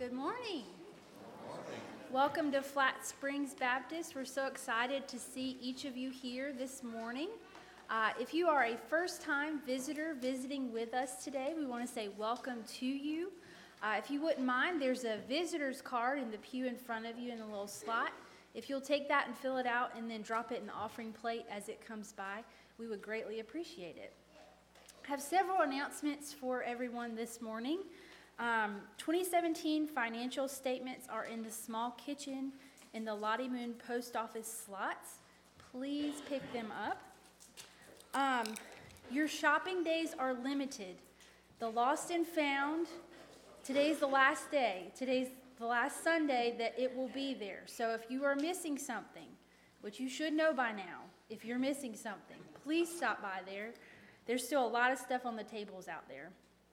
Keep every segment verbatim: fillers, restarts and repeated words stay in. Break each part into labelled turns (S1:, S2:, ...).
S1: Good morning. Welcome to Flat Springs Baptist. We're so excited to see each of you here this morning. Uh, if you are a first-time visitor visiting with us today, we want to say welcome to you. Uh, if you wouldn't mind, there's a visitor's card in the pew in front of you in the little slot. If you'll take that and fill it out and then drop it in the offering plate as it comes by, we would greatly appreciate it. I have several announcements for everyone this morning. Um, twenty seventeen financial statements are in the small kitchen in the Lottie Moon post office slots. Please pick them up. Um, your shopping days are limited. The lost and found, today's the last day. Today's the last Sunday that it will be there. So if you are missing something, which you should know by now, if you're missing something, please stop by there. There's still a lot of stuff on the tables out there.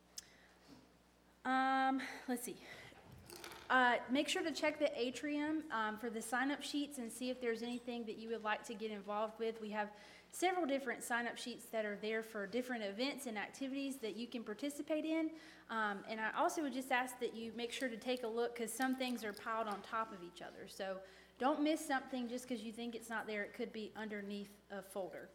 S1: Um, let's see. Uh, make sure to check the atrium um, for the sign-up sheets and see if there's anything that you would like to get involved with. We have several different sign-up sheets that are there for different events and activities that you can participate in. Um, and I also would just ask that you make sure to take a look because some things are piled on top of each other. So don't miss something just because you think it's not there. It could be underneath a folder.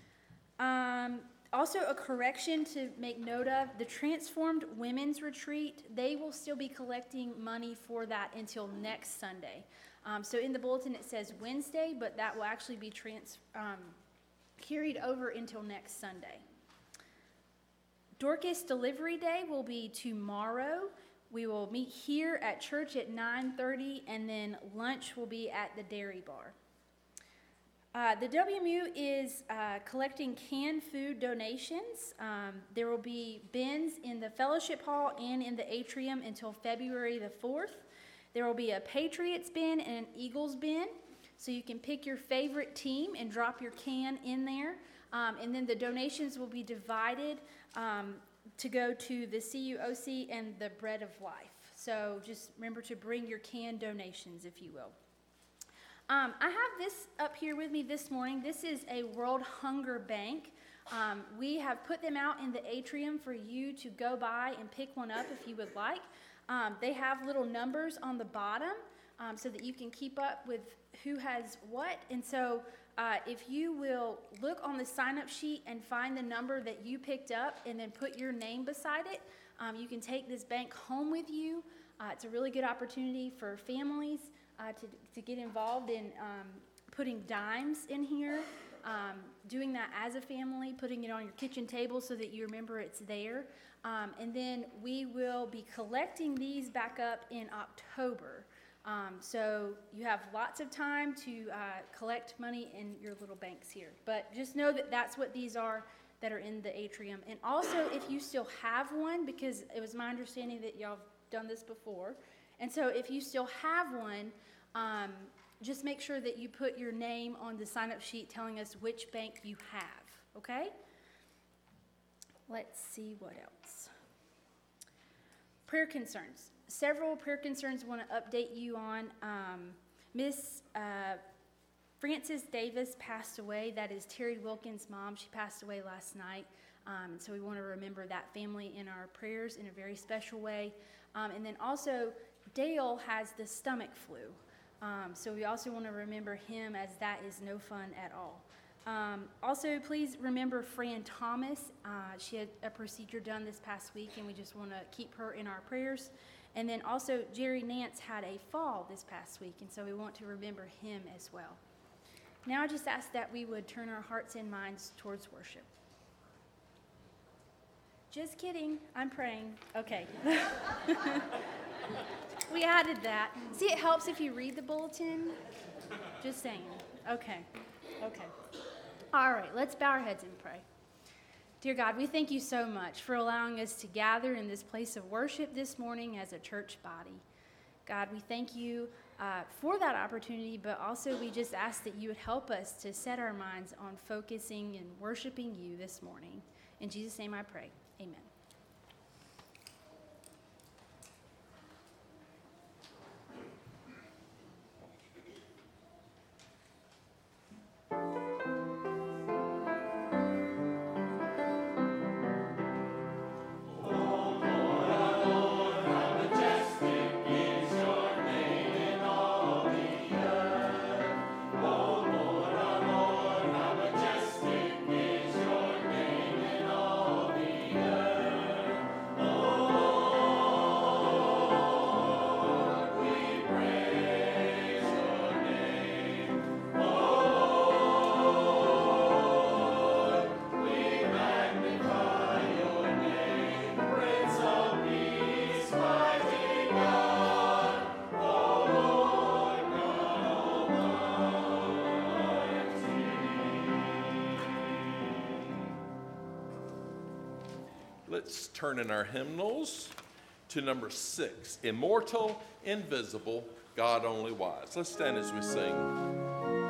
S1: Um, Also, a correction to make note of, the Transformed Women's Retreat, they will still be collecting money for that until next Sunday. Um, so in the bulletin it says Wednesday, but that will actually be trans, um, carried over until next Sunday. Dorcas Delivery Day will be tomorrow. We will meet here at church at nine thirty, and then lunch will be at the Dairy Bar. Uh, the W M U is uh, collecting canned food donations. Um, there will be bins in the fellowship hall and in the atrium until February the fourth. There will be a Patriots bin and an Eagles bin, so you can pick your favorite team and drop your can in there. Um, and then the donations will be divided um, to go to the C U O C and the Bread of Life. So just remember to bring your canned donations, if you will. Um, I have this up here with me this morning. This is a World Hunger Bank. Um, we have put them out in the atrium for you to go by and pick one up if you would like. Um, they have little numbers on the bottom um, so that you can keep up with who has what. And so uh, if you will look on the sign-up sheet and find the number that you picked up and then put your name beside it, um, you can take this bank home with you. Uh, it's a really good opportunity for families Uh, to, to get involved in um, putting dimes in here, um, doing that as a family, putting it on your kitchen table so that you remember it's there. Um, and then we will be collecting these back up in October. Um, so you have lots of time to uh, collect money in your little banks here. But just know that that's what these are that are in the atrium. And also, if you still have one, because it was my understanding that y'all have done this before, and so if you still have one, um, just make sure that you put your name on the sign-up sheet telling us which bank you have, okay? Let's see what else. Prayer concerns. Several prayer concerns I want to update you on. Um, Miss uh, Frances Davis passed away. That is Terry Wilkins' mom. She passed away last night. Um, and so we want to remember that family in our prayers in a very special way. Um, and then also, Dale has the stomach flu, um, so we also want to remember him, as that is no fun at all. Um, also, please remember Fran Thomas. Uh, she had a procedure done this past week, and we just want to keep her in our prayers. And then also, Jerry Nance had a fall this past week, and so we want to remember him as well. Now I just ask that we would turn our hearts and minds towards worship. Just kidding, I'm praying. Okay. We added that. See, it helps if you read the bulletin. Just saying. Okay. Okay. All right, let's bow our heads and pray. Dear God, we thank you so much for allowing us to gather in this place of worship this morning as a church body. God, we thank you uh, for that opportunity, but also we just ask that you would help us to set our minds on focusing and worshiping you this morning. In Jesus' name I pray. Amen.
S2: Oh, Lord, oh, Lord, how majestic is Let's turn in our hymnals to number six, Immortal, Invisible, God Only Wise. Let's stand as we sing.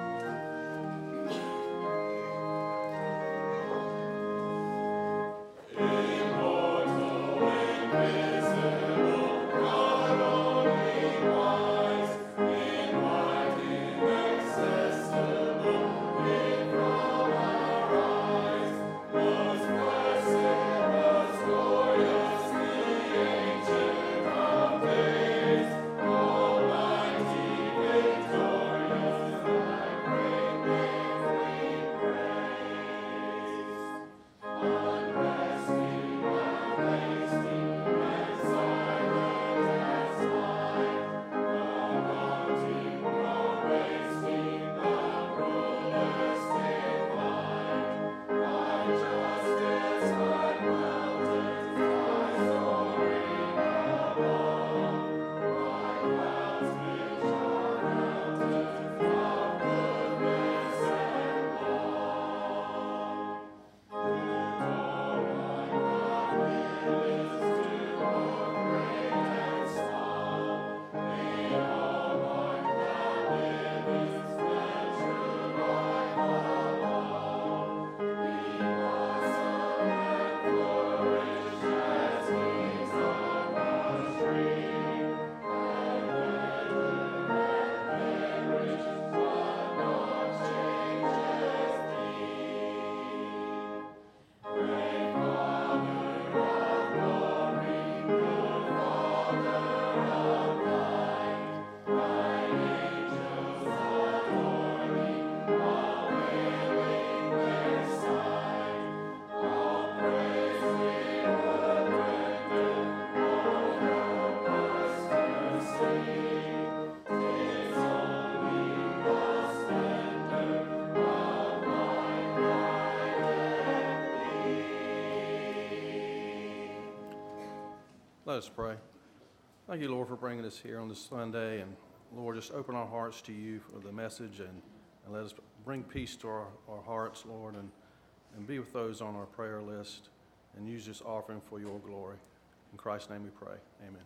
S3: Let us pray. Thank you, Lord, for bringing us here on this Sunday. And Lord, just open our hearts to you for the message and, and let us bring peace to our, our hearts, Lord, and, and be with those on our prayer list and use this offering for your glory. In Christ's name we pray. Amen.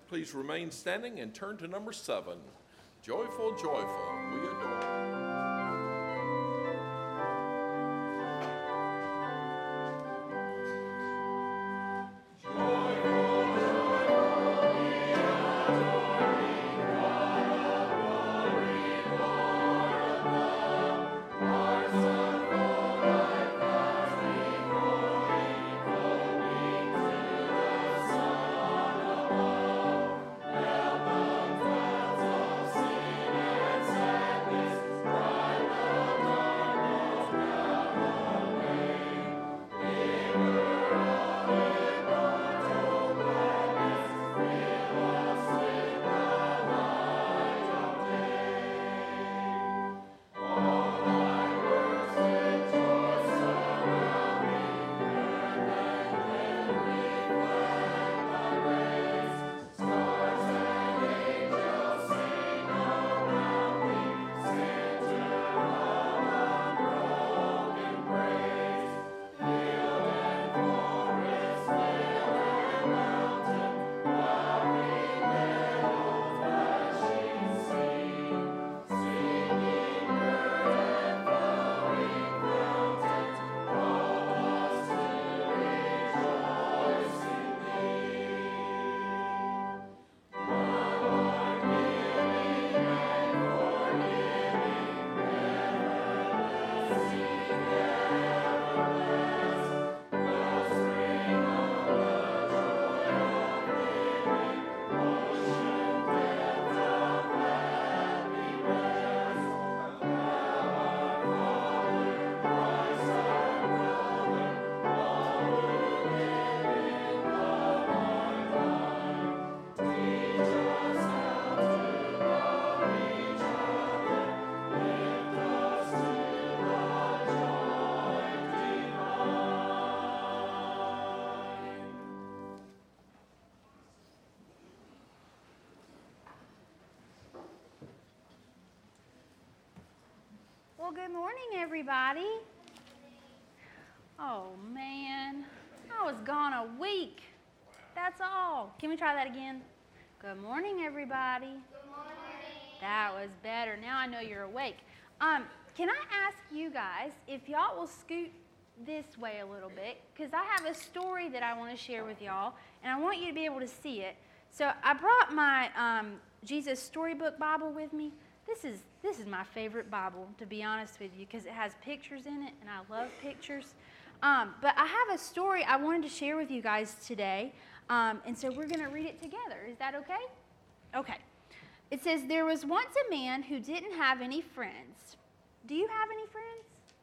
S2: please remain standing and turn to number seven. Joyful, joyful, we adore.
S1: Well, good morning, everybody. Oh, man. I was gone a week. That's all. Can we try that again? Good morning, everybody. Good morning. That was better. Now I know you're awake. Um, can I ask you guys if y'all will scoot this way a little bit, because I have a story that I want to share with y'all, and I want you to be able to see it. So I brought my um, Jesus Storybook Bible with me. This is this is my favorite Bible, to be honest with you, because it has pictures in it, and I love pictures. Um, but I have a story I wanted to share with you guys today, um, and so we're going to read it together. Is that okay? Okay. It says, there was once a man who didn't have any friends. Do you have any friends?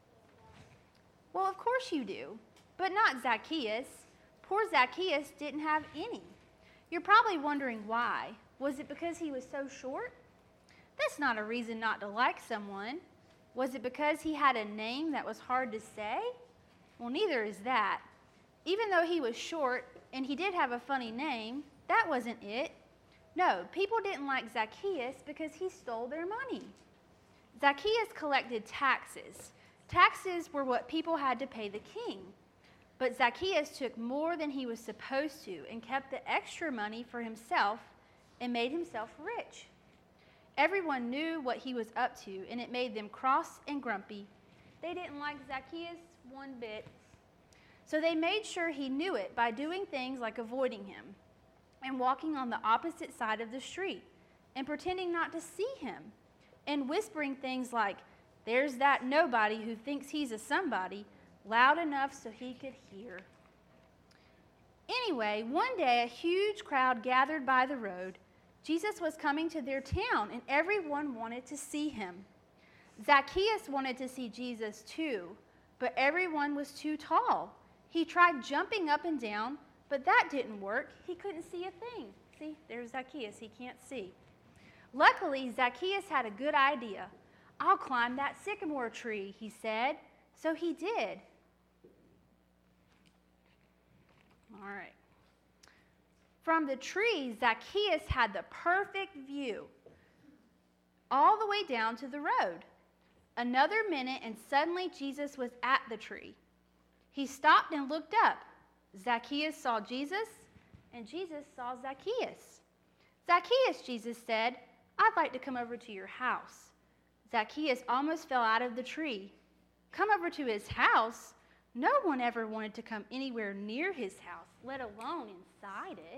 S1: Well, of course you do, but not Zacchaeus. Poor Zacchaeus didn't have any. You're probably wondering why. Was it because he was so short? That's not a reason not to like someone. Was it because he had a name that was hard to say? Well, neither is that. Even though he was short and he did have a funny name, that wasn't it. No, people didn't like Zacchaeus because he stole their money. Zacchaeus collected taxes. Taxes were what people had to pay the king. But Zacchaeus took more than he was supposed to and kept the extra money for himself and made himself rich. Everyone knew what he was up to, and it made them cross and grumpy. They didn't like Zacchaeus one bit. So they made sure he knew it by doing things like avoiding him and walking on the opposite side of the street and pretending not to see him and whispering things like, "There's that nobody who thinks he's a somebody," loud enough so he could hear. Anyway, one day a huge crowd gathered by the road. Jesus was coming to their town, and everyone wanted to see him. Zacchaeus wanted to see Jesus too, but everyone was too tall. He tried jumping up and down, but that didn't work. He couldn't see a thing. See, there's Zacchaeus. He can't see. Luckily, Zacchaeus had a good idea. "I'll climb that sycamore tree," he said. So he did. All right. From the tree, Zacchaeus had the perfect view all the way down to the road. Another minute, and suddenly Jesus was at the tree. He stopped and looked up. Zacchaeus saw Jesus, and Jesus saw Zacchaeus. "Zacchaeus," Jesus said, "I'd like to come over to your house." Zacchaeus almost fell out of the tree. Come over to his house? No one ever wanted to come anywhere near his house, let alone inside it.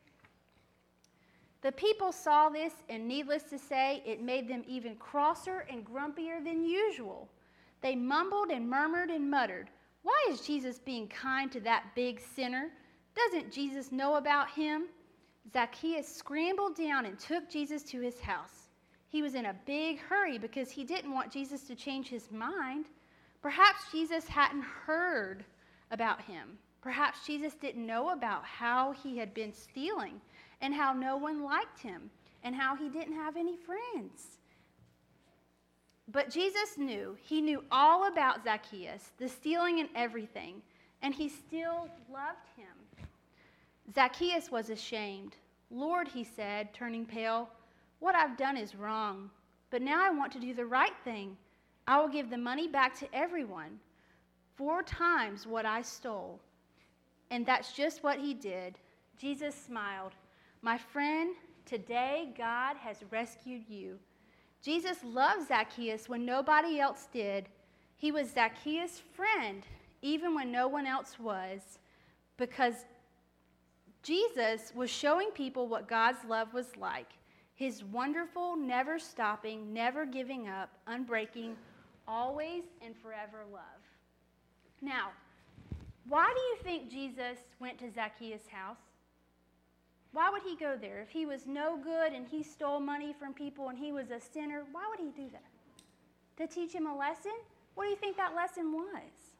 S1: The people saw this, and needless to say, it made them even crosser and grumpier than usual. They mumbled and murmured and muttered, "Why is Jesus being kind to that big sinner? Doesn't Jesus know about him?" Zacchaeus scrambled down and took Jesus to his house. He was in a big hurry because he didn't want Jesus to change his mind. Perhaps Jesus hadn't heard about him. Perhaps Jesus didn't know about how he had been stealing and how no one liked him and how he didn't have any friends. But Jesus knew. He knew all about Zacchaeus, the stealing and everything, and he still loved him. Zacchaeus was ashamed. "Lord," he said, turning pale, "what I've done is wrong, but now I want to do the right thing. I will give the money back to everyone, four times what I stole." And that's just what he did. Jesus smiled. "My friend, today God has rescued you." Jesus loved Zacchaeus when nobody else did. He was Zacchaeus' friend, even when no one else was, because Jesus was showing people what God's love was like. His wonderful, never stopping, never giving up, unbreaking, always and forever love. Now, why do you think Jesus went to Zacchaeus' house? Why would he go there? If he was no good and he stole money from people and he was a sinner, why would he do that? To teach him a lesson? What do you think that lesson was?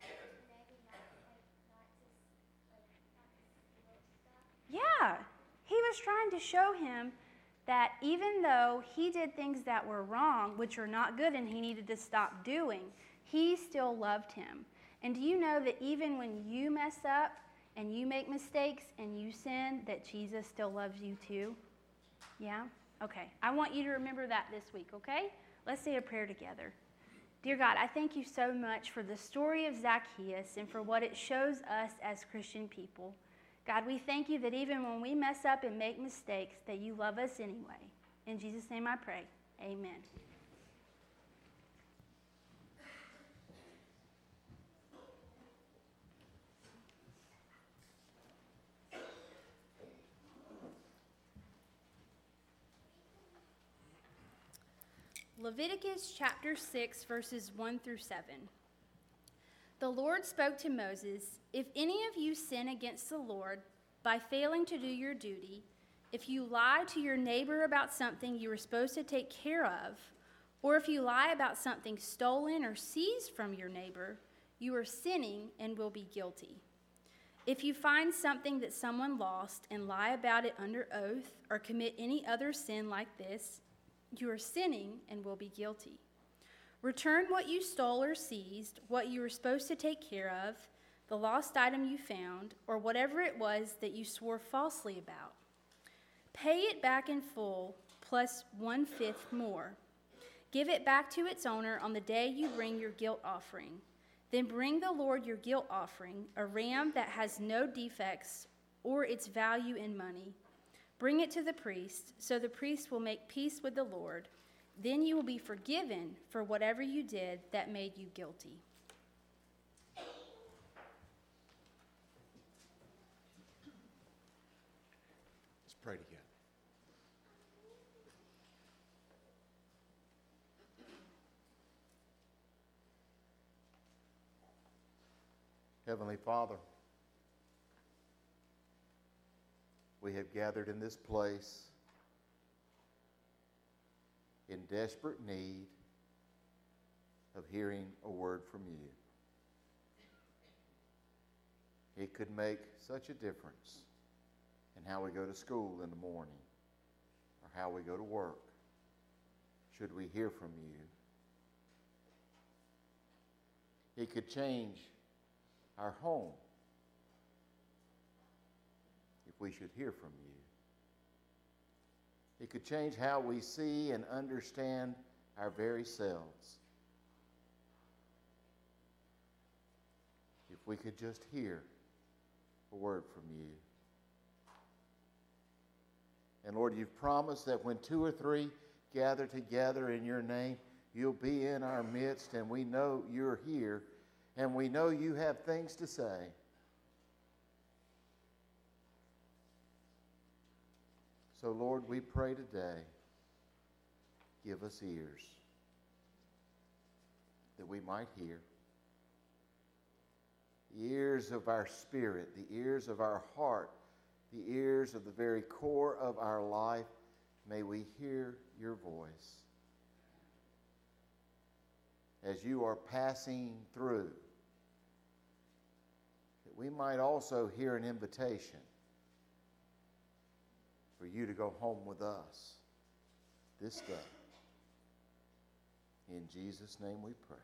S1: Yeah, he was trying to show him that even though he did things that were wrong, which are not good and he needed to stop doing, he still loved him. And do you know that even when you mess up and you make mistakes and you sin, that Jesus still loves you too? Yeah? Okay. I want you to remember that this week, okay? Let's say a prayer together. Dear God, I thank you so much for the story of Zacchaeus and for what it shows us as Christian people. God, we thank you that even when we mess up and make mistakes, that you love us anyway. In Jesus' name I pray. Amen. Leviticus chapter six, verses one through seven. The Lord spoke to Moses, "If any of you sin against the Lord by failing to do your duty, if you lie to your neighbor about something you were supposed to take care of, or if you lie about something stolen or seized from your neighbor, you are sinning and will be guilty. If you find something that someone lost and lie about it under oath or commit any other sin like this, you are sinning and will be guilty. Return what you stole or seized, what you were supposed to take care of, the lost item you found, or whatever it was that you swore falsely about. Pay it back in full, plus one-fifth more. Give it back to its owner on the day you bring your guilt offering. Then bring the Lord your guilt offering, a ram that has no defects or its value in money. Bring it to the priest, so the priest will make peace with the Lord. Then you will be forgiven for whatever you did that made you guilty."
S2: Let's pray together.
S4: Heavenly Father, we have gathered in this place in desperate need of hearing a word from you. It could make such a difference in how we go to school in the morning or how we go to work, should we hear from you. It could change our home if we should hear from you. It could change how we see and understand our very selves if we could just hear a word from you. And Lord, you've promised that when two or three gather together in your name, you'll be in our midst, and we know you're here, and we know you have things to say. So, Lord, we pray today, give us ears that we might hear. The ears of our spirit, the ears of our heart, the ears of the very core of our life. May we hear your voice as you are passing through, that we might also hear an invitation for you to go home with us this day. In Jesus' name we pray.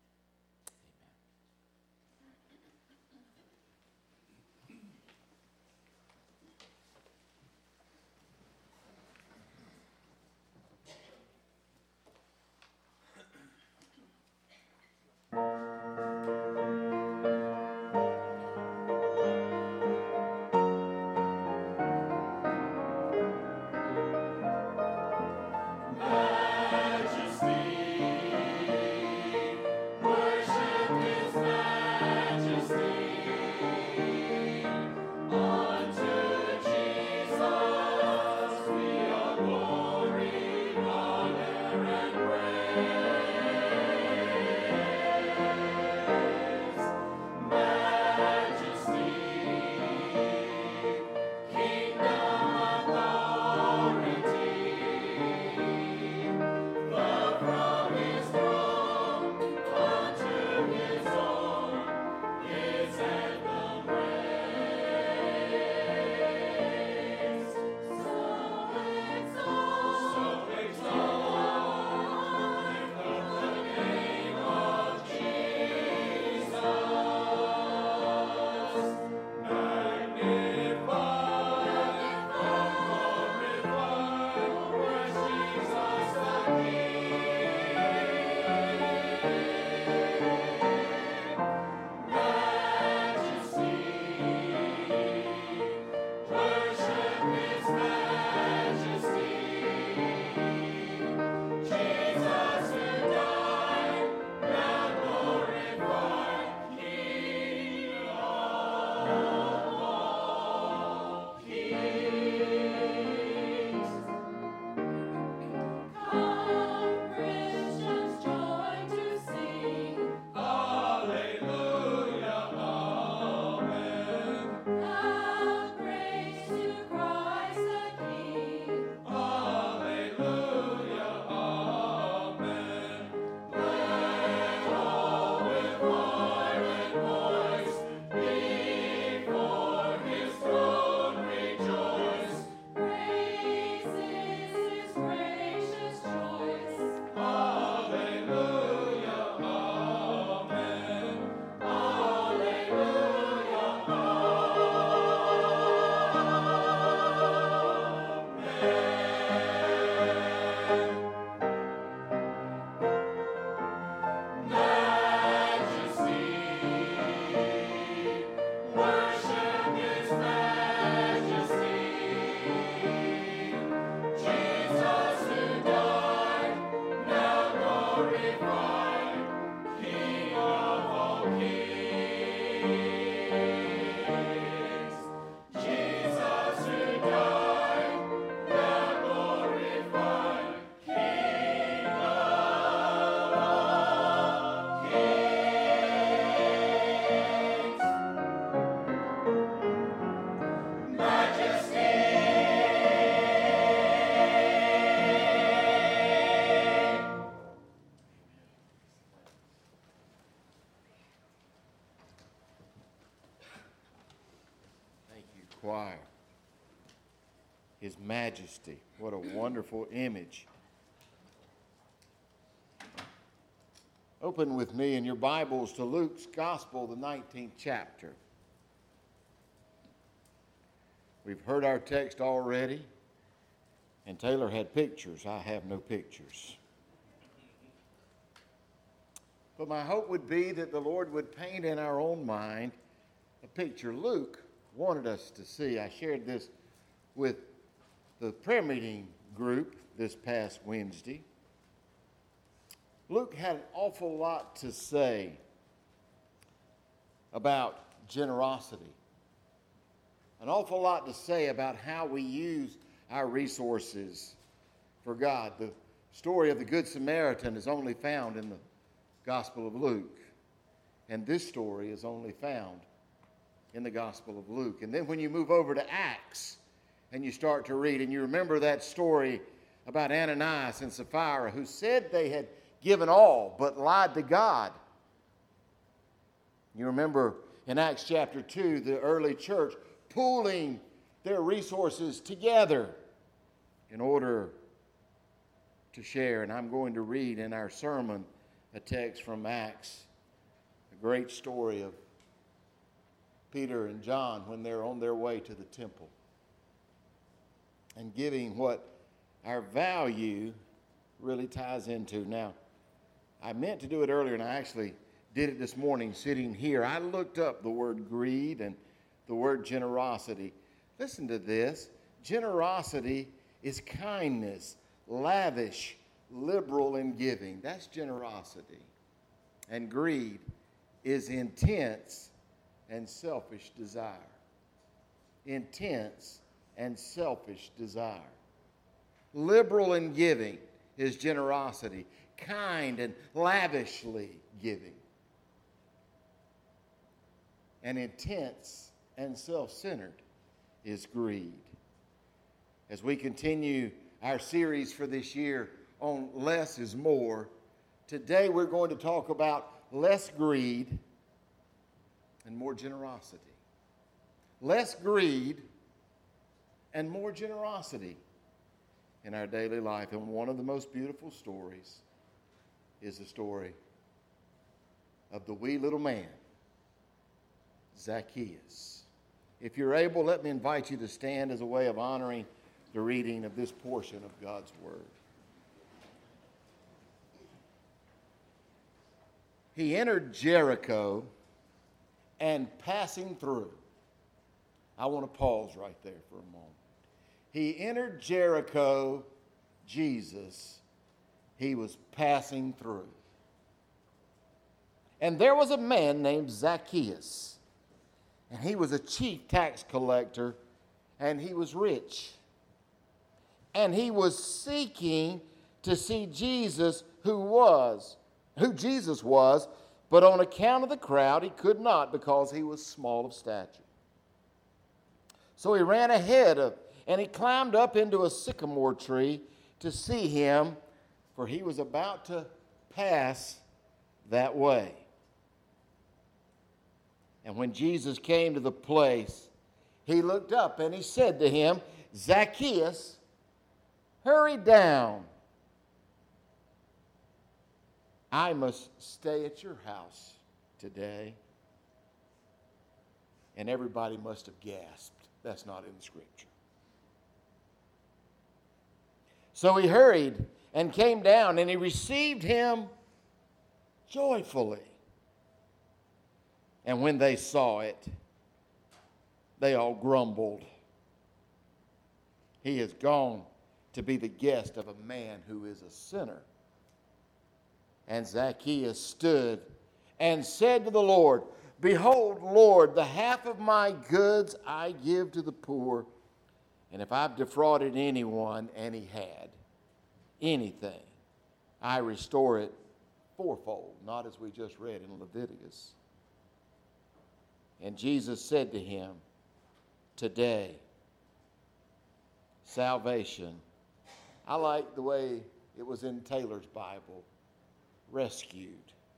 S4: Choir. His majesty. What a wonderful image. Open with me in your Bibles to Luke's Gospel, the nineteenth chapter. We've heard our text already, and Taylor had pictures. I have no pictures. But my hope would be that the Lord would paint in our own mind a picture Luke wanted us to see. I shared this with the prayer meeting group this past Wednesday, Luke had an awful lot to say about generosity. An awful lot to say about how we use our resources for God. The story of the Good Samaritan is only found in the Gospel of Luke. And this story is only found in the Gospel of Luke. And then when you move over to Acts and you start to read, and you remember that story about Ananias and Sapphira, who said they had given all but lied to God. You remember in Acts chapter two, the early church pooling their resources together in order to share. And I'm going to read in our sermon a text from Acts, a great story of Peter and John when they're on their way to the temple and giving what our value really ties into. Now, I meant to do it earlier, and I actually did it this morning sitting here. I looked up the word greed and the word generosity. Listen to this. Generosity is kindness, lavish, liberal in giving. That's generosity. And greed is intense and selfish desire. Intense and selfish desire. Liberal in giving is generosity. Kind and lavishly giving. And intense and self-centered is greed. As we continue our series for this year on less is more, today we're going to talk about less greed and more generosity. Less greed and more generosity in our daily life. And one of the most beautiful stories is the story of the wee little man, Zacchaeus. If you're able, let me invite you to stand as a way of honoring the reading of this portion of God's Word. He entered Jericho, and passing through. I want to pause right there for a moment. He entered Jericho, Jesus, he was passing through. And there was a man named Zacchaeus. And he was a chief tax collector, and he was rich. And he was seeking to see Jesus, who was, who Jesus was, but on account of the crowd, he could not because he was small of stature. So he ran ahead of, and he climbed up into a sycamore tree to see him, for he was about to pass that way. And when Jesus came to the place, he looked up and he said to him, Zacchaeus, hurry down. I must stay at your house today. And everybody must have gasped. That's not in the scripture. So he hurried and came down, and he received him joyfully. And when they saw it, they all grumbled. He has gone to be the guest of a man who is a sinner. And Zacchaeus stood and said to the Lord, Behold, Lord, the half of my goods I give to the poor. And if I've defrauded anyone, and he had anything, I restore it fourfold, not as we just read in Leviticus. And Jesus said to him, Today, salvation, I like the way it was in Taylor's Bible, rescued,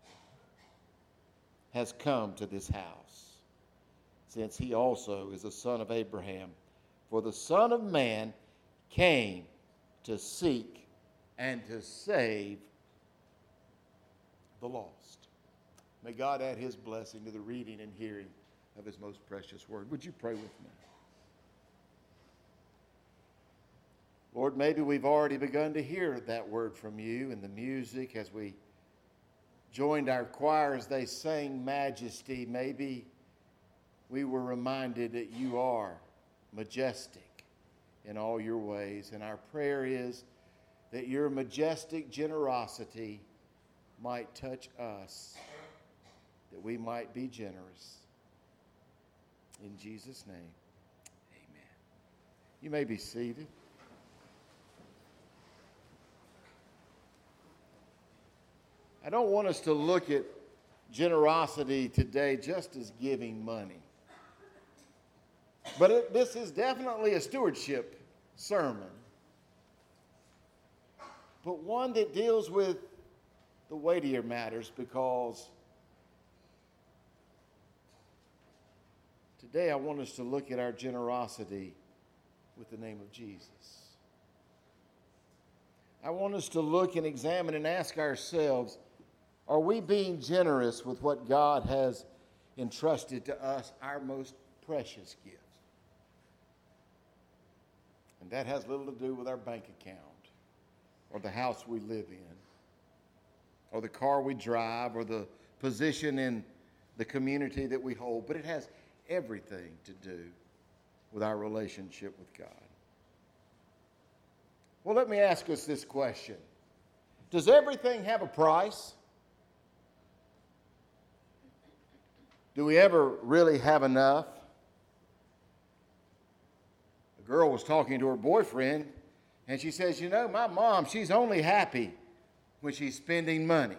S4: has come to this house, since he also is a son of Abraham. For the Son of Man came to seek and to save the lost. May God add his blessing to the reading and hearing of his most precious word. Would you pray with me? Lord, maybe we've already begun to hear that word from you in the music as we joined our choir as they sang Majesty. Maybe we were reminded that you are majestic in all your ways. And our prayer is that your majestic generosity might touch us, that we might be generous. In Jesus' name, amen. You may be seated. I don't want us to look at generosity today just as giving money. But it, this is definitely a stewardship sermon, but one that deals with the weightier matters, because today I want us to look at our generosity with the name of Jesus. I want us to look and examine and ask ourselves, are we being generous with what God has entrusted to us, our most precious gift? And that has little to do with our bank account, or the house we live in, or the car we drive, or the position in the community that we hold, but it has everything to do with our relationship with God. Well, let me ask us this question. Does everything have a price? Do we ever really have enough? A girl was talking to her boyfriend, and she says, you know, my mom, she's only happy when she's spending money.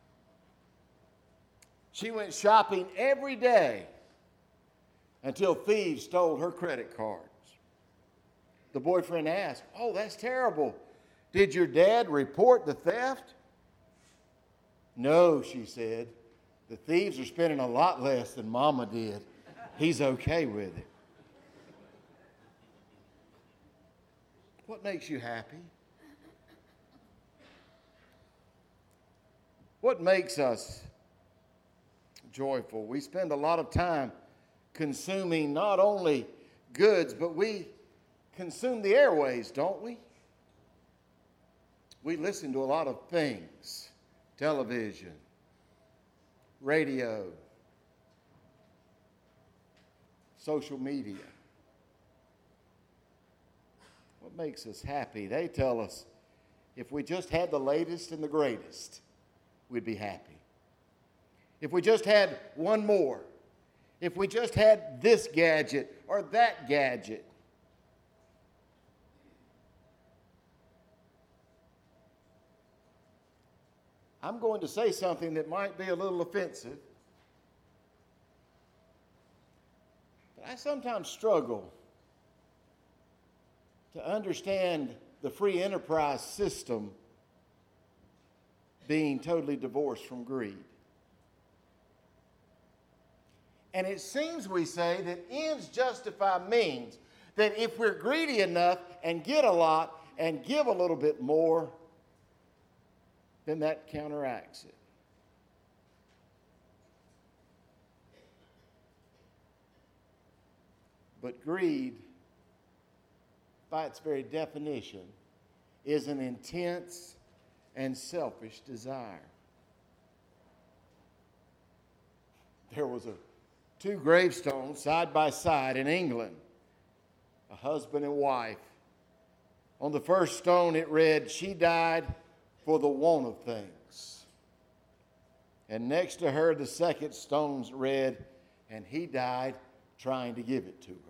S4: She went shopping every day until thieves stole her credit cards. The boyfriend asked, oh, that's terrible. Did your dad report the theft? No, she said. The thieves are spending a lot less than Mama did. He's okay with it. What makes you happy? What makes us joyful? We spend a lot of time consuming not only goods, but we consume the airways, don't we? We listen to a lot of things, television, radio, social media. What makes us happy? They tell us if we just had the latest and the greatest, we'd be happy. If we just had one more, if we just had this gadget or that gadget. I'm going to say something that might be a little offensive, but I sometimes struggle to understand the free enterprise system being totally divorced from greed. And it seems we say that ends justify means, that if we're greedy enough and get a lot and give a little bit more, then that counteracts it. But greed, by its very definition, is an intense and selfish desire. There was a two gravestones side by side in England, a husband and wife. On the first stone it read, "She died for the want of things." And next to her, the second stone read, "And he died trying to give it to her."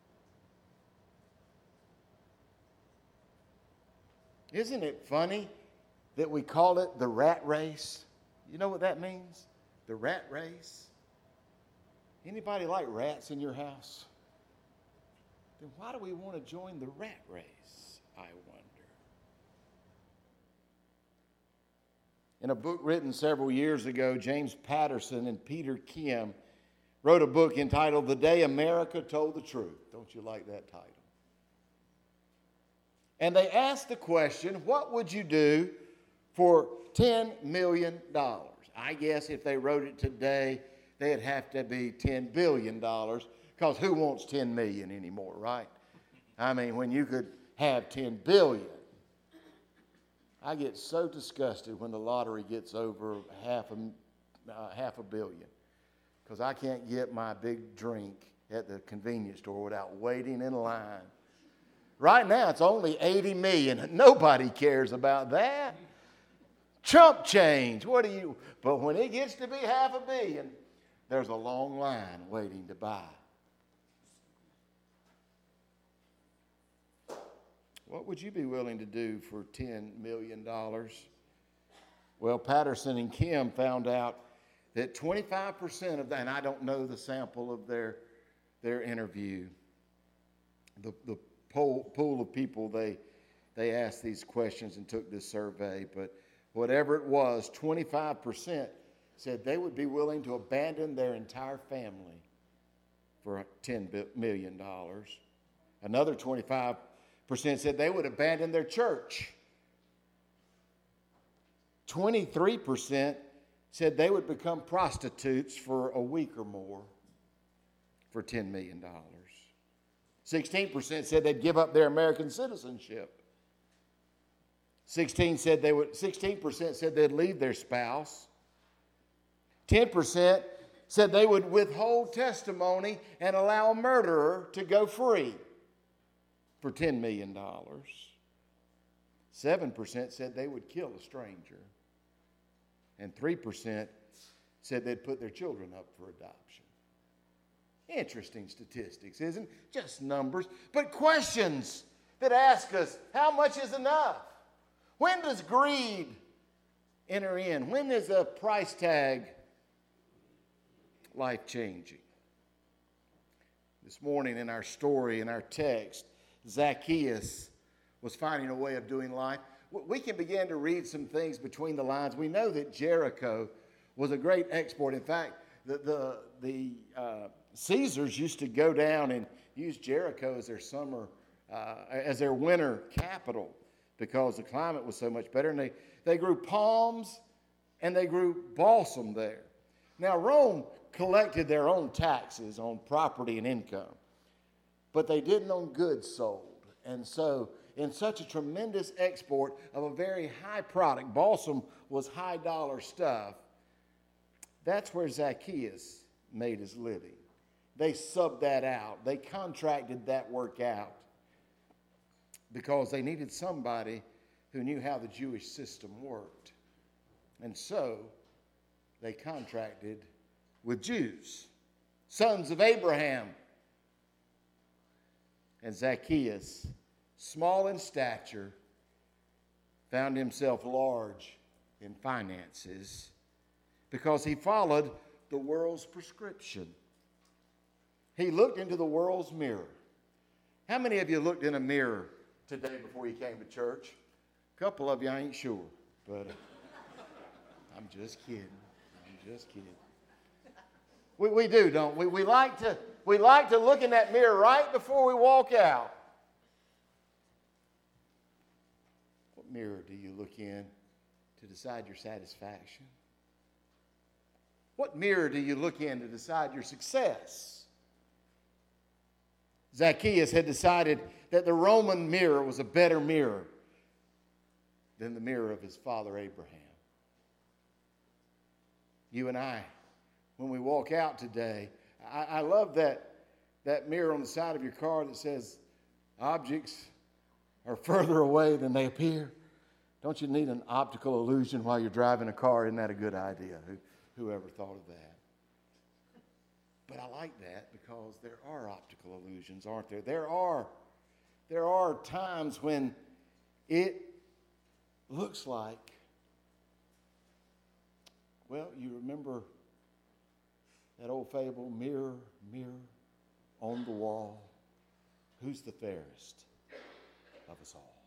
S4: Isn't it funny that we call it the rat race? You know what that means? The rat race? Anybody like rats in your house? Then why do we want to join the rat race, I wonder? In a book written several years ago, James Patterson and Peter Kim wrote a book entitled "The Day America Told the Truth." Don't you like that title? And they asked the question, what would you do for ten million dollars? I guess if they wrote it today, they'd have to be ten billion dollars, because who wants ten million dollars anymore, right? I mean, when you could have ten billion dollars. I get so disgusted when the lottery gets over half a, uh, half a billion, because I can't get my big drink at the convenience store without waiting in line Right now, it's only eighty million. Nobody cares about that. Chump change. What do you? But when it gets to be half a billion, there's a long line waiting to buy. What would you be willing to do for ten million dollars? Well, Patterson and Kim found out that twenty-five percent of that, and I don't know the sample of their, their interview, the, the pool, pool of people they, they asked these questions and took this survey, but whatever it was, twenty-five percent said they would be willing to abandon their entire family for ten million dollars. Another twenty-five percent said they would abandon their church. twenty-three percent said they would become prostitutes for a week or more for ten million dollars. sixteen percent said they'd give up their American citizenship. sixteen said they would, sixteen percent said they'd leave their spouse. ten percent said they would withhold testimony and allow a murderer to go free for ten million dollars. seven percent said they would kill a stranger. And three percent said they'd put their children up for adoption. Interesting statistics, isn't it? Just numbers, but questions that ask us, how much is enough? When does greed enter in? When is a price tag life-changing? This morning in our story, in our text, Zacchaeus was finding a way of doing life. We can begin to read some things between the lines. We know that Jericho was a great export. In fact, the, the, the uh, Caesars used to go down and use Jericho as their summer, uh, as their winter capital because the climate was so much better. And they, they grew palms and they grew balsam there. Now, Rome collected their own taxes on property and income, but they didn't on goods sold. And so, in such a tremendous export of a very high product, balsam was high dollar stuff, that's where Zacchaeus made his living. They subbed that out. They contracted that work out because they needed somebody who knew how the Jewish system worked. And so they contracted with Jews, sons of Abraham. And Zacchaeus, small in stature, found himself large in finances because he followed the world's prescription. He looked into the world's mirror. How many of you looked in a mirror today before you came to church? A couple of you, I ain't sure, but uh, I'm just kidding. I'm just kidding. We, we do, don't we? We like to, we like to look in that mirror right before we walk out. What mirror do you look in to decide your satisfaction? What mirror do you look in to decide your success? Zacchaeus had decided that the Roman mirror was a better mirror than the mirror of his father Abraham. You and I, when we walk out today, I, I love that, that mirror on the side of your car that says objects are further away than they appear. Don't you need an optical illusion while you're driving a car? Isn't that a good idea? Who, whoever thought of that? But I like that because there are optical illusions, aren't there? There are, there are times when it looks like, well, you remember that old fable, mirror, mirror on the wall, who's the fairest of us all?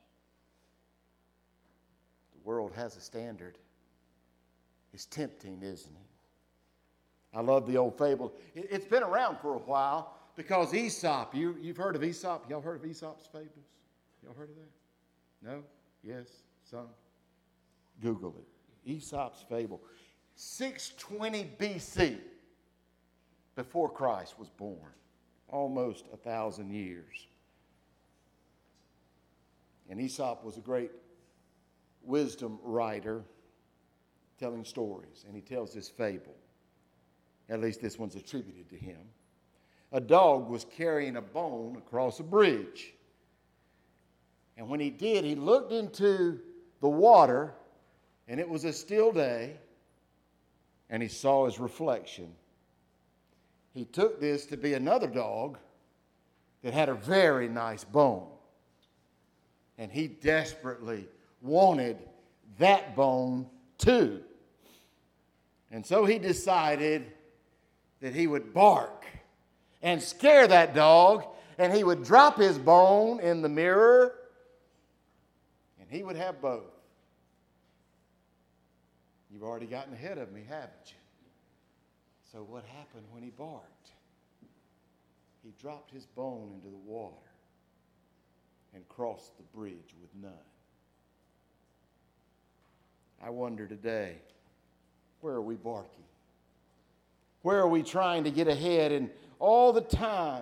S4: The world has a standard. It's tempting, isn't it? I love the old fable. It, it's been around for a while because Aesop, you, you've heard of Aesop? Y'all heard of Aesop's fables? Y'all heard of that? No? Yes? Some? Google it. Aesop's fable. six twenty B C, before Christ was born. Almost a thousand years. And Aesop was a great wisdom writer telling stories. And he tells this fable. At least this one's attributed to him. A dog was carrying a bone across a bridge. And when he did, he looked into the water, and it was a still day, and he saw his reflection. He took this to be another dog that had a very nice bone. And he desperately wanted that bone too. And so he decided that he would bark and scare that dog, and he would drop his bone in the mirror, and he would have both. You've already gotten ahead of me, haven't you? So what happened when he barked? He dropped his bone into the water and crossed the bridge with none. I wonder today, where are we barking? Where are we trying to get ahead? And all the time,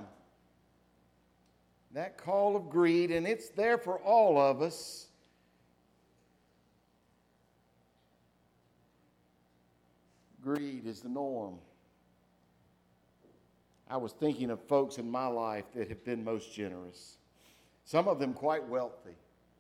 S4: that call of greed, and it's there for all of us. Greed is the norm. I was thinking of folks in my life that have been most generous, some of them quite wealthy.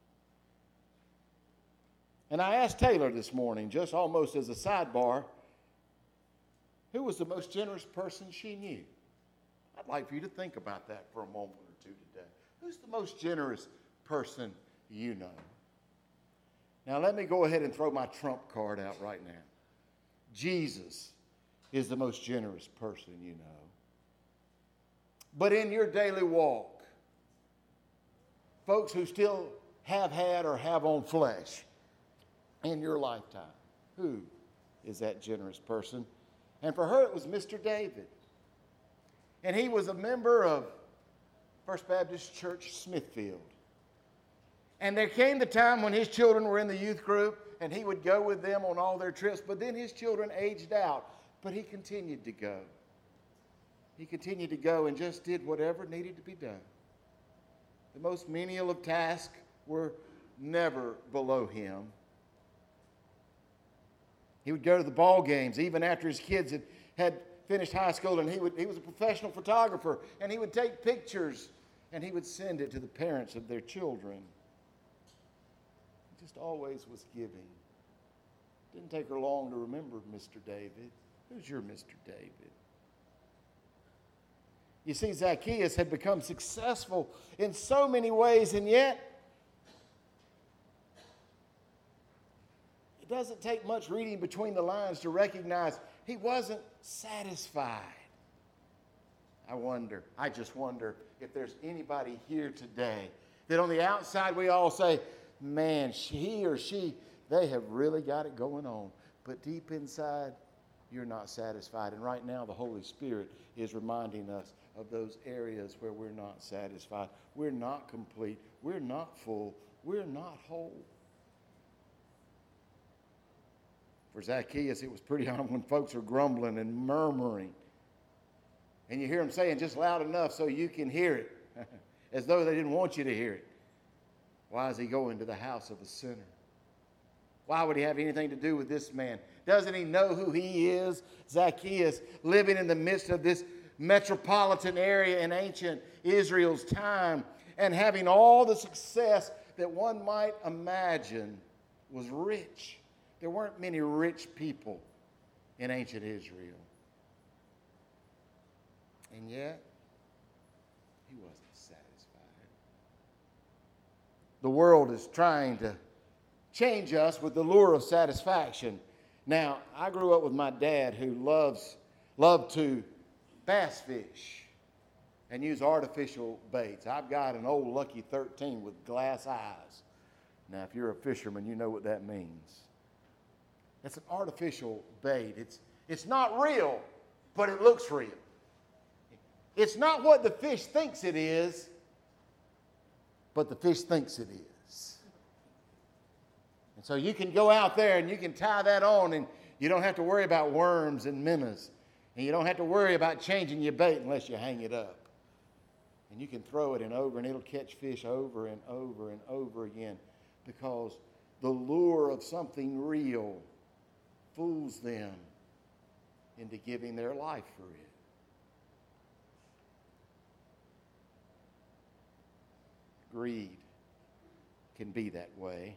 S4: And I asked Taylor this morning, just almost as a sidebar, who was the most generous person she knew? I'd like for you to think about that for a moment or two today. Who's the most generous person you know? Now, let me go ahead and throw my trump card out right now. Jesus is the most generous person you know. But in your daily walk, folks who still have had or have on flesh in your lifetime, who is that generous person? And for her, it was Mister David. And he was a member of First Baptist Church Smithfield. And there came the time when his children were in the youth group, and he would go with them on all their trips, but then his children aged out. But he continued to go. He continued to go and just did whatever needed to be done. The most menial of tasks were never below him. He would go to the ball games even after his kids had, had finished high school, and he would he was a professional photographer, and he would take pictures and he would send it to the parents of their children. He just always was giving. Didn't take her long to remember Mister David. Who's your Mister David? You see, Zacchaeus had become successful in so many ways, and yet it doesn't take much reading between the lines to recognize he wasn't satisfied. I wonder, I just wonder if there's anybody here today that on the outside we all say, man, he or she, they have really got it going on. But deep inside, you're not satisfied. And right now, the Holy Spirit is reminding us of those areas where we're not satisfied. We're not complete. We're not full. We're not whole. For Zacchaeus, it was pretty hard when folks are grumbling and murmuring. And you hear them saying just loud enough so you can hear it, as though they didn't want you to hear it. Why is he going to the house of a sinner? Why would he have anything to do with this man? Doesn't he know who he is? Zacchaeus, living in the midst of this metropolitan area in ancient Israel's time and having all the success that one might imagine, was rich. There weren't many rich people in ancient Israel. And yet, he wasn't satisfied. The world is trying to change us with the lure of satisfaction. Now, I grew up with my dad who loves loved to bass fish and use artificial baits. I've got an old Lucky thirteen with glass eyes. Now, if you're a fisherman, you know what that means. It's an artificial bait. It's, it's not real, but it looks real. It's not what the fish thinks it is, but the fish thinks it is. And so you can go out there and you can tie that on, and you don't have to worry about worms and minnows. And you don't have to worry about changing your bait unless you hang it up. And you can throw it in over, and it'll catch fish over and over and over again, because the lure of something real fools them into giving their life for it. Greed can be that way.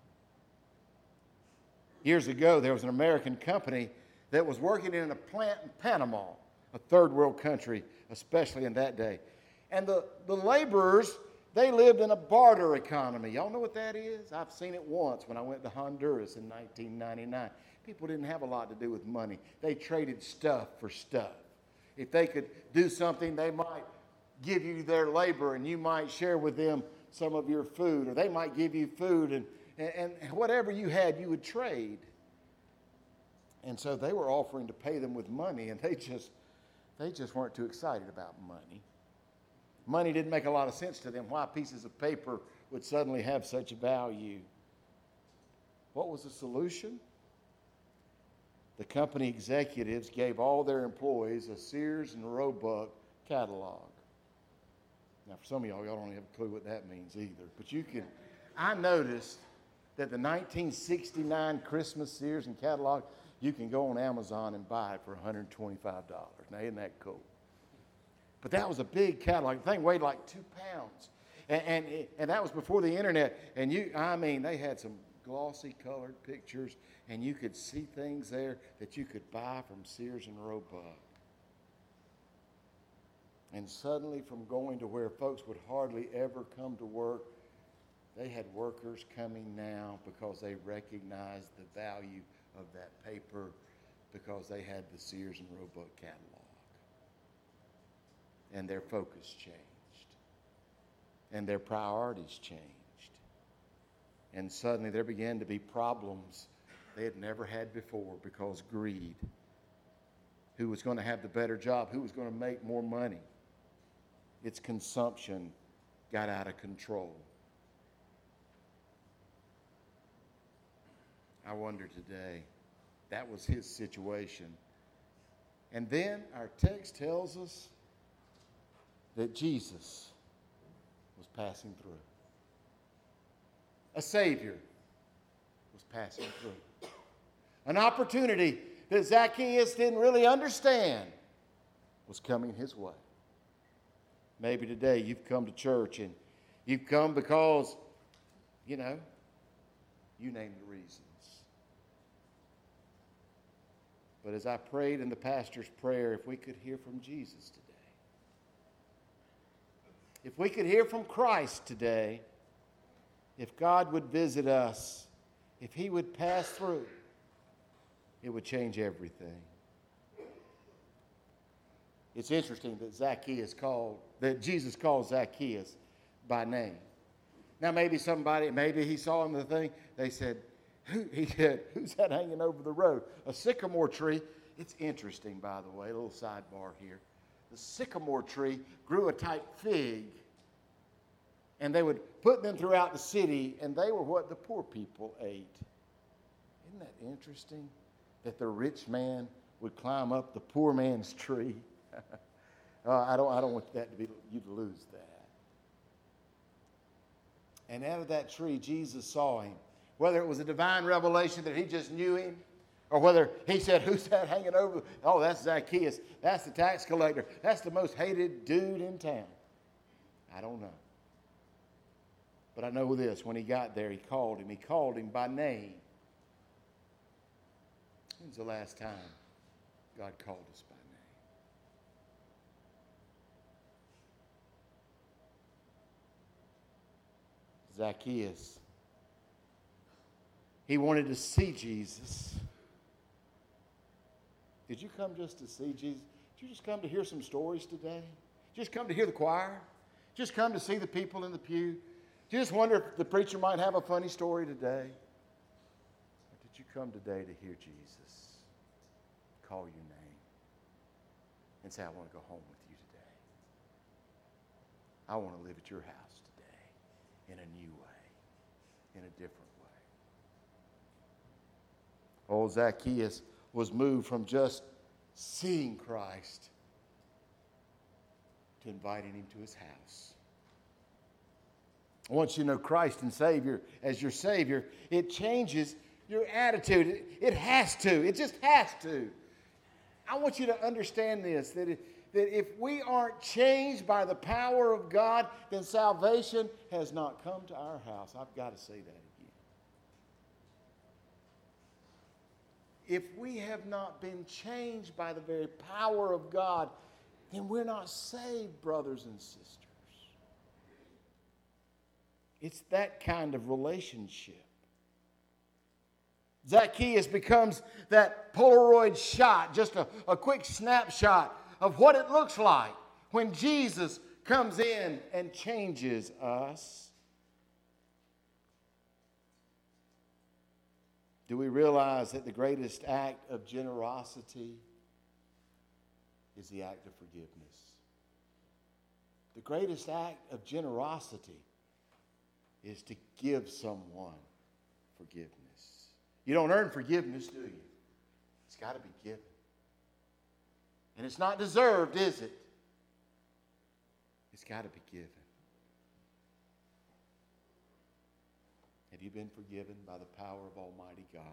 S4: Years ago, there was an American company that was working in a plant in Panama, a third world country, especially in that day. And the, the laborers, they lived in a barter economy. Y'all know what that is? I've seen it once when I went to Honduras in nineteen ninety-nine. People didn't have a lot to do with money. They traded stuff for stuff. If they could do something, they might give you their labor and you might share with them some of your food, or they might give you food, and, and, and whatever you had, you would trade. And so they were offering to pay them with money, and they just, they just weren't too excited about money. Money didn't make a lot of sense to them. Why pieces of paper would suddenly have such value? What was the solution? The company executives gave all their employees a Sears and Roebuck catalog. Now, for some of y'all, y'all don't have a clue what that means either. But you can, I noticed that the nineteen sixty-nine Christmas Sears and catalog, you can go on Amazon and buy it for one hundred twenty-five dollars. Now, isn't that cool? But that was a big catalog. The thing weighed like two pounds. And, and, and that was before the internet. And you, I mean, they had some glossy colored pictures, and you could see things there that you could buy from Sears and Roebuck. And suddenly, from going to where folks would hardly ever come to work, they had workers coming now because they recognized the value of that paper because they had the Sears and Roebuck catalog. And their focus changed. And their priorities changed. And suddenly there began to be problems they had never had before because greed. Who was going to have the better job? Who was going to make more money? Its consumption got out of control. I wonder today, that was his situation. And then our text tells us that Jesus was passing through. A Savior was passing through. An opportunity that Zacchaeus didn't really understand was coming his way. Maybe today you've come to church and you've come because, you know, you name the reasons. But as I prayed in the pastor's prayer, if we could hear from Jesus today, if we could hear from Christ today, if God would visit us, if he would pass through, it would change everything. It's interesting that Zacchaeus called, that Jesus called Zacchaeus by name. Now maybe somebody, maybe he saw him the thing, they said, Who, he said, who's that hanging over the road? A sycamore tree. It's interesting, by the way, a little sidebar here. The sycamore tree grew a type fig, and they would put them throughout the city, and they were what the poor people ate. Isn't that interesting? That the rich man would climb up the poor man's tree. uh, I don't, I don't want that to be you to lose that. And out of that tree, Jesus saw him. Whether it was a divine revelation that he just knew him, or whether he said, who's that hanging over? Oh, that's Zacchaeus. That's the tax collector. That's the most hated dude in town. I don't know. But I know this. When he got there, he called him. He called him by name. When's the last time God called us by name? Zacchaeus. He wanted to see Jesus. Did you come just to see Jesus? Did you just come to hear some stories today? Just come to hear the choir? Just come to see the people in the pew? Do you just wonder if the preacher might have a funny story today? Or did you come today to hear Jesus call your name and say, I want to go home with you today? I want to live at your house today in a new way, in a different way. Old Zacchaeus was moved from just seeing Christ to inviting him to his house. Once you know Christ and Savior as your Savior, it changes your attitude. It, it has to. It just has to. I want you to understand this, that, it, that if we aren't changed by the power of God, then salvation has not come to our house. I've got to say that again. If we have not been changed by the very power of God, then we're not saved, brothers and sisters. It's that kind of relationship. Zacchaeus becomes that Polaroid shot, just a, a quick snapshot of what it looks like when Jesus comes in and changes us. Do we realize that the greatest act of generosity is the act of forgiveness? The greatest act of generosity is to give someone forgiveness. You don't earn forgiveness, do you? It's got to be given. And it's not deserved, is it? It's got to be given. Have you been forgiven by the power of Almighty God?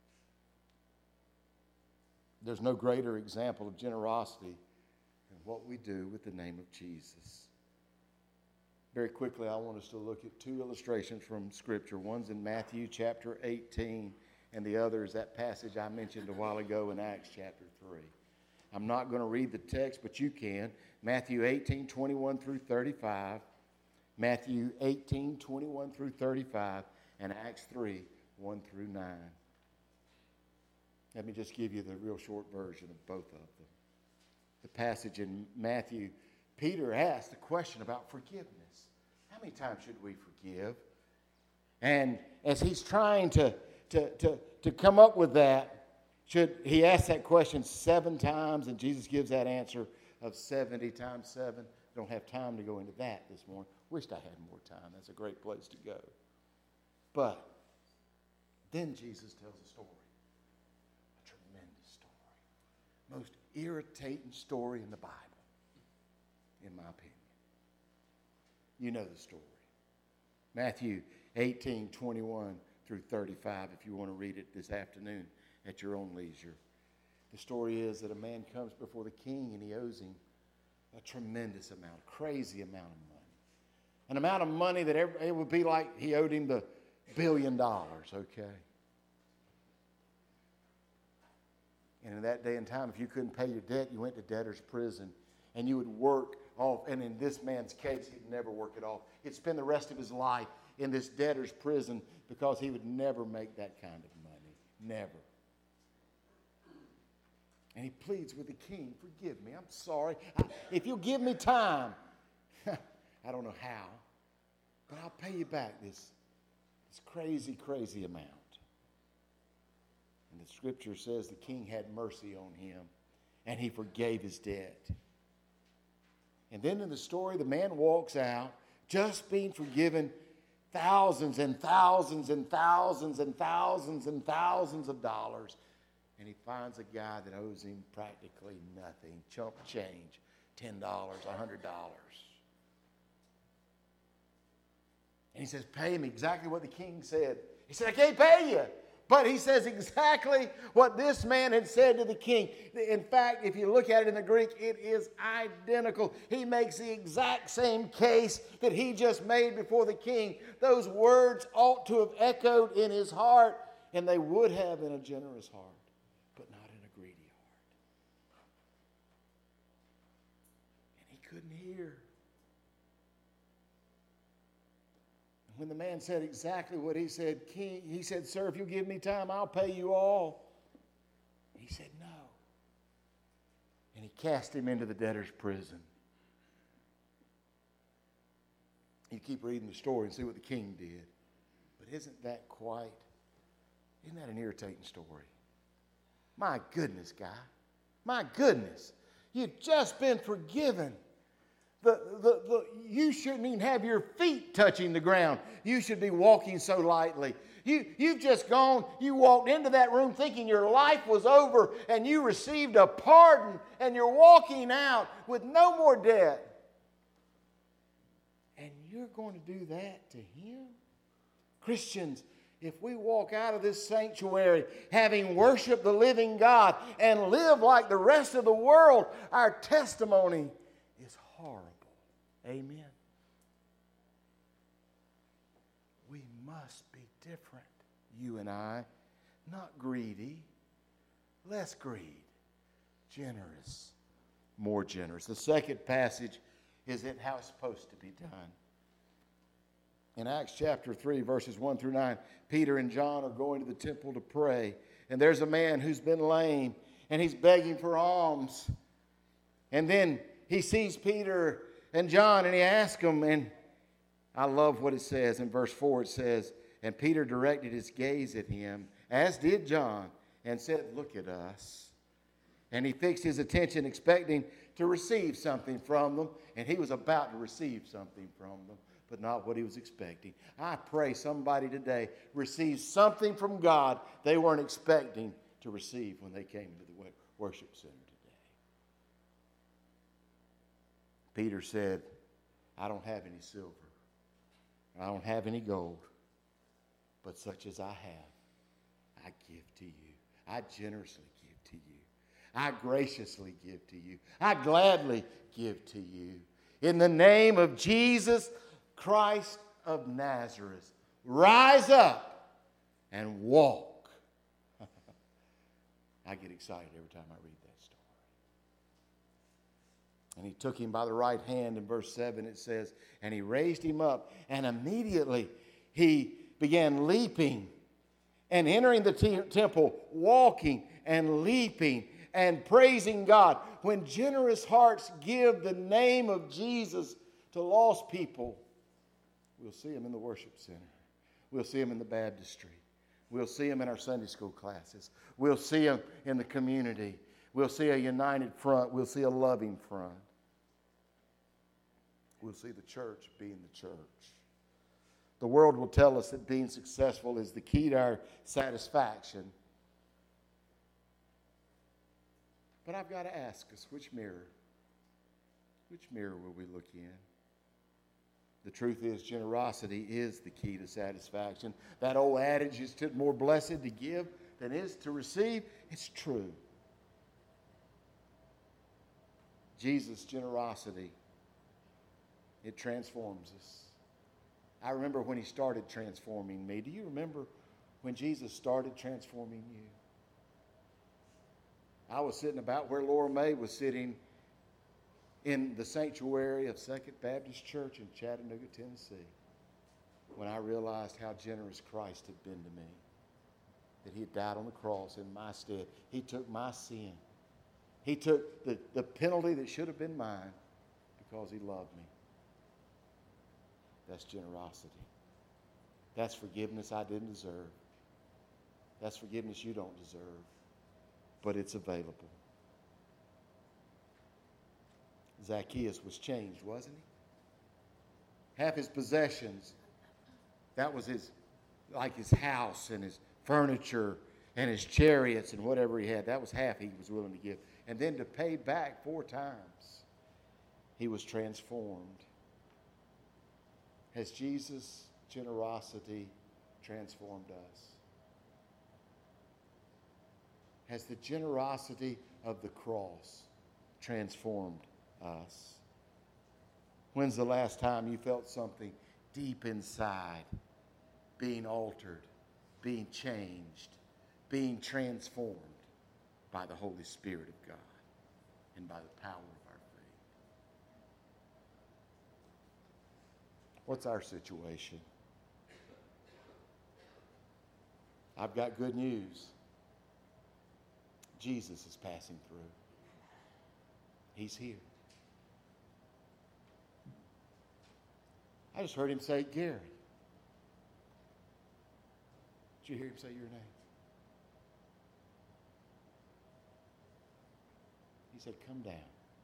S4: There's no greater example of generosity than what we do with the name of Jesus. Very quickly, I want us to look at two illustrations from Scripture. One's in Matthew chapter eighteen, and the other is that passage I mentioned a while ago in Acts chapter three. I'm not going to read the text, but you can. Matthew eighteen, twenty-one through thirty-five. Matthew eighteen, twenty-one through thirty-five, and Acts three, one through nine. Let me just give you the real short version of both of them. The passage in Matthew, Peter asked a question about forgiveness. How many times should we forgive? And as he's trying to, to, to, to come up with that, should he ask that question seven times, and Jesus gives that answer of seventy times seven? Don't have time to go into that this morning. Wished I had more time. That's a great place to go. But then Jesus tells a story. A tremendous story. Most irritating story in the Bible, in my opinion. You know the story. Matthew eighteen, twenty-one through thirty-five, if you want to read it this afternoon at your own leisure. The story is that a man comes before the king and he owes him a tremendous amount, a crazy amount of money. An amount of money that every, it would be like he owed him the billion dollars, okay? And in that day and time, if you couldn't pay your debt, you went to debtor's prison and you would work off. And in this man's case, he'd never work it off. He'd spend the rest of his life in this debtor's prison because he would never make that kind of money. Never. And he pleads with the king, forgive me, I'm sorry. I, if you'll give me time, I don't know how, but I'll pay you back this, this crazy, crazy amount. And the scripture says the king had mercy on him, and he forgave his debt. And then in the story, the man walks out, just being forgiven thousands and thousands and thousands and thousands and thousands of dollars. And he finds a guy that owes him practically nothing, chump change, ten dollars, one hundred dollars. And he says, pay me exactly what the king said. He said, I can't pay you. But he says exactly what this man had said to the king. In fact, if you look at it in the Greek, it is identical. He makes the exact same case that he just made before the king. Those words ought to have echoed in his heart, and they would have in a generous heart, but not in a greedy heart. And he couldn't hear. When the man said exactly what he said, king, he said, sir, if you'll give me time, I'll pay you all. He said, no. And he cast him into the debtor's prison. You keep reading the story and see what the king did. But isn't that quite, isn't that an irritating story? My goodness, guy. My goodness. You've just been forgiven. The, the, the, you shouldn't even have your feet touching the ground. You should be walking so lightly. You, you've just gone, you walked into that room thinking your life was over and you received a pardon and you're walking out with no more debt. And you're going to do that to him? Christians, if we walk out of this sanctuary having worshiped the living God and live like the rest of the world, our testimony is horrible. Amen. We must be different, you and I. Not greedy, less greed, generous, more generous. The second passage is in how it's supposed to be done. In Acts chapter three, verses one through nine, Peter and John are going to the temple to pray. And there's a man who's been lame, and he's begging for alms. And then he sees Peter and John, and he asks them, and I love what it says. In verse four, it says, and Peter directed his gaze at him, as did John, and said, look at us. And he fixed his attention, expecting to receive something from them. And he was about to receive something from them, but not what he was expecting. I pray somebody today receives something from God they weren't expecting to receive when they came to the worship center today. Peter said, I don't have any silver. I don't have any gold. But such as I have, I give to you. I generously give to you. I graciously give to you. I gladly give to you. In the name of Jesus Christ of Nazareth, rise up and walk. I get excited every time I read that story. And he took him by the right hand. In verse seven it says, and he raised him up, and immediately he began leaping and entering the te- temple, walking and leaping and praising God. When generous hearts give the name of Jesus to lost people, we'll see them in the worship center. We'll see them in the baptistry. We'll see them in our Sunday school classes. We'll see them in the community. We'll see a united front. We'll see a loving front. We'll see the church being the church. The world will tell us that being successful is the key to our satisfaction. But I've got to ask us, which mirror? Which mirror will we look in? The truth is, generosity is the key to satisfaction. That old adage is to more blessed to give than is to receive. It's true. Jesus' generosity, it transforms us. I remember when he started transforming me. Do you remember when Jesus started transforming you? I was sitting about where Laura May was sitting in the sanctuary of Second Baptist Church in Chattanooga, Tennessee, when I realized how generous Christ had been to me, that he had died on the cross in my stead. He took my sin. He took the, the penalty that should have been mine because he loved me. That's generosity. That's forgiveness I didn't deserve. That's forgiveness you don't deserve. But it's available. Zacchaeus was changed, wasn't he? Half his possessions, that was his, like his house and his furniture and his chariots and whatever he had. That was half he was willing to give. And then to pay back four times, he was transformed. Has Jesus' generosity transformed us? Has the generosity of the cross transformed us? When's the last time you felt something deep inside being altered, being changed, being transformed by the Holy Spirit of God and by the power of our faith? What's our situation? I've got good news. Jesus is passing through. He's here. I just heard him say, Gary. Did you hear him say your name? He said, come down.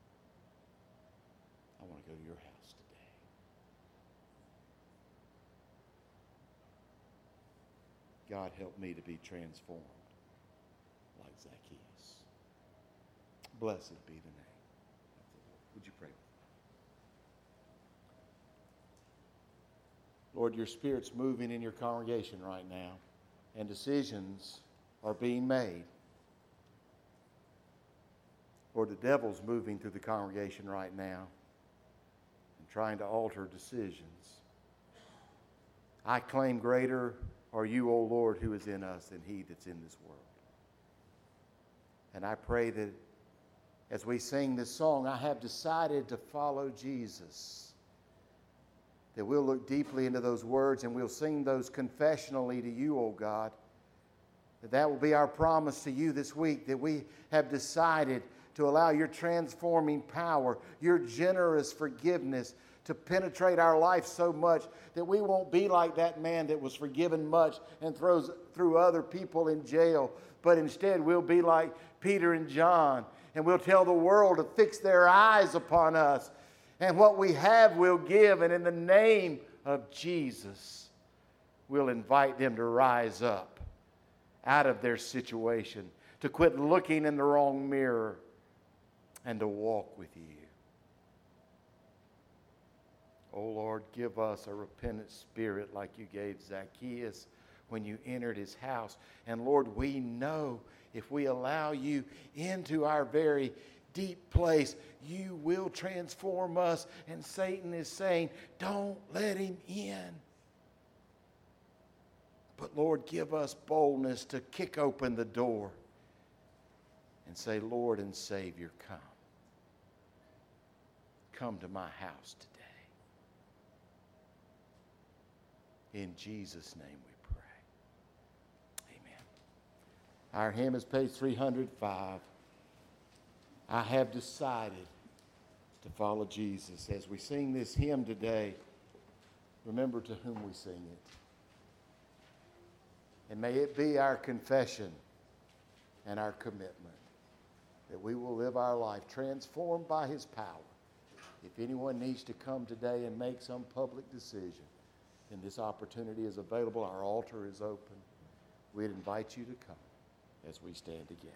S4: I want to go to your house today. God help me to be transformed like Zacchaeus. Blessed be the name of the Lord. Would you pray with me? Lord, your Spirit's moving in your congregation right now, and decisions are being made. Lord, the devil's moving through the congregation right now and trying to alter decisions. I claim greater are you, O Lord, who is in us than he that's in this world. And I pray that as we sing this song, I have decided to follow Jesus. That we'll look deeply into those words and we'll sing those confessionally to you, O God. That that will be our promise to you this week, that we have decided to allow your transforming power, your generous forgiveness to penetrate our life so much that we won't be like that man that was forgiven much and throws threw other people in jail, but instead we'll be like Peter and John, and we'll tell the world to fix their eyes upon us, and what we have we'll give, and in the name of Jesus we'll invite them to rise up out of their situation, to quit looking in the wrong mirror and to walk with you. Oh Lord, give us a repentant spirit like you gave Zacchaeus when you entered his house. And Lord, we know if we allow you into our very deep place, you will transform us. And Satan is saying, don't let him in. But Lord, give us boldness to kick open the door and say, Lord and Savior, come. Come to my house today. In Jesus' name we pray. Amen. Our hymn is page three hundred five. I have decided to follow Jesus. As we sing this hymn today, remember to whom we sing it. And may it be our confession and our commitment that we will live our life transformed by his power. If anyone needs to come today and make some public decision, then this opportunity is available. Our altar is open. We'd invite you to come as we stand together.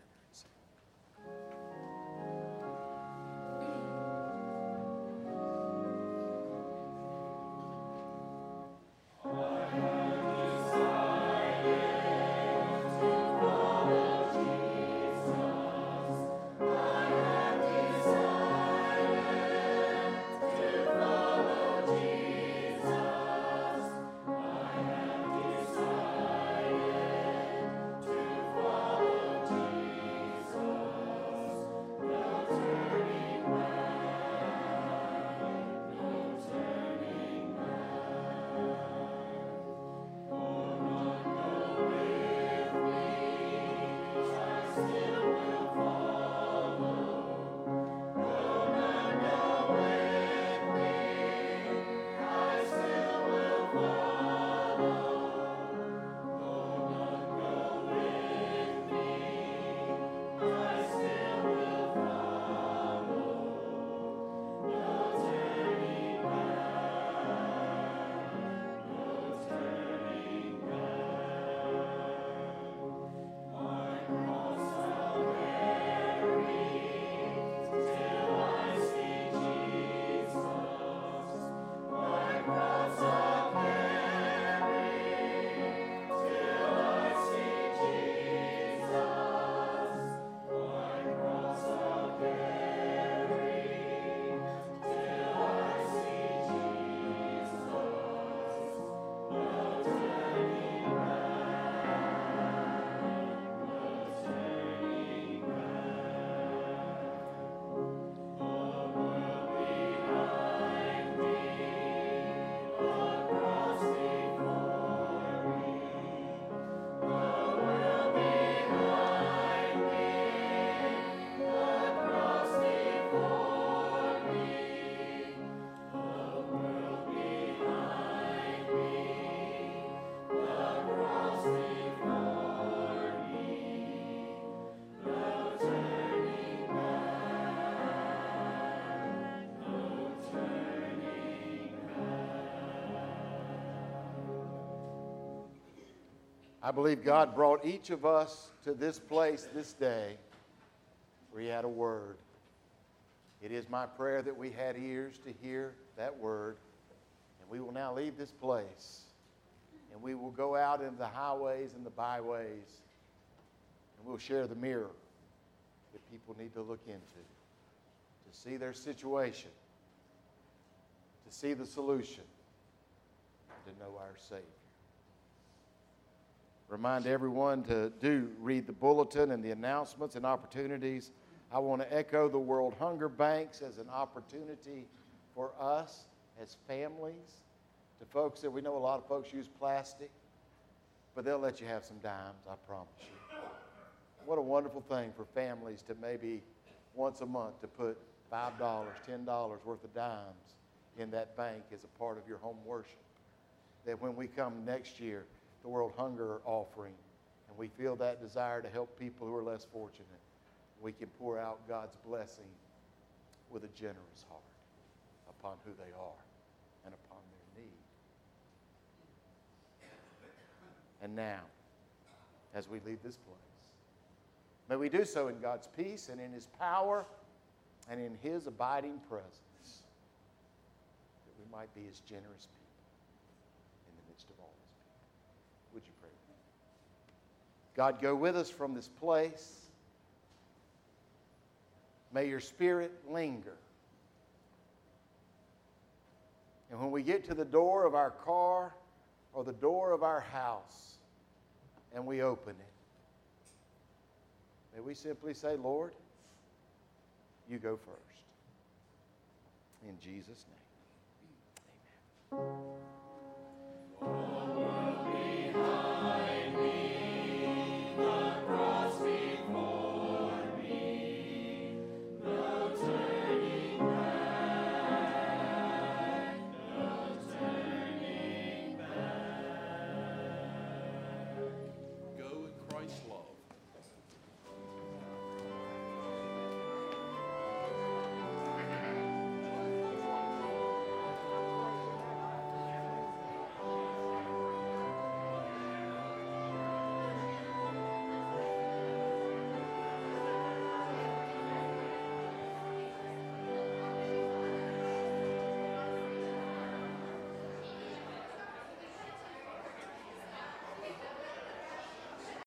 S4: I believe God brought each of us to this place this day where he had a word. It is my prayer that we had ears to hear that word, And we will now leave this place, and we will go out into the highways and the byways, and we'll share the mirror that people need to look into, to see their situation, to see the solution, and to know our Savior. Remind everyone to do read the bulletin and the announcements and opportunities. I want to echo the World Hunger Banks as an opportunity for us as families, to folks that we know a lot of folks use plastic, but they'll let you have some dimes, I promise you. What a wonderful thing for families to maybe once a month to put five dollars, ten dollars worth of dimes in that bank as a part of your home worship. That when we come next year, the World Hunger Offering, and we feel that desire to help people who are less fortunate, we can pour out God's blessing with a generous heart upon who they are and upon their need. And now, as we leave this place, may we do so in God's peace and in His power and in His abiding presence, that we might be His generous people in the midst of all His people. Would you pray with me? God, go with us from this place. May your Spirit linger. And when we get to the door of our car or the door of our house and we open it, may we simply say, Lord, you go first. In Jesus' name, amen.